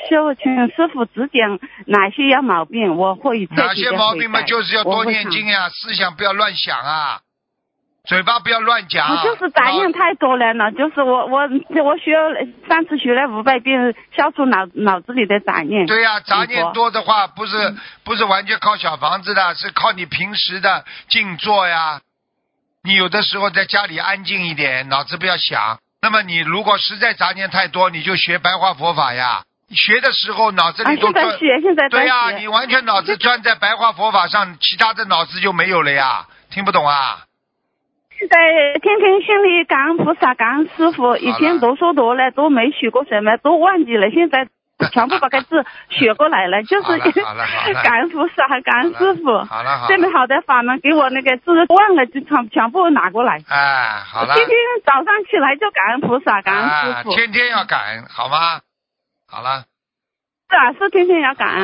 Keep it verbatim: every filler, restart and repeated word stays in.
师傅，请师傅指点哪些要毛病，我会彻底地哪些毛病嘛，就是要多念经呀，思想不要乱想啊，嘴巴不要乱讲。 我就是杂念太多了呢，就是我我我学上次学了五百遍，消除脑脑子里的杂念。 对呀、啊，杂念多的话，不是、嗯、不是完全靠小房子的，是靠你平时的静坐呀。你有的时候在家里安静一点，脑子不要想。那么你如果实在杂念太多，你就学白话佛法呀。学的时候脑子里都专、 啊、现在学现在在学对呀、啊，你完全脑子专在白话佛法上，其他的脑子就没有了呀。听不懂啊？ 现在天天心里感恩菩萨，感恩师傅，以前读书多了都没学过什么，都忘记了，现在全部把个字学过来了，就是感恩菩萨，感恩师傅， 好了好了， 这么好的法门给我那个字忘了就全全部拿过来。 哎，好了。 天天早上起来就感恩菩萨，感恩师傅、 啊，天天要感恩，好吗？好了。 是啊，是天天要感恩。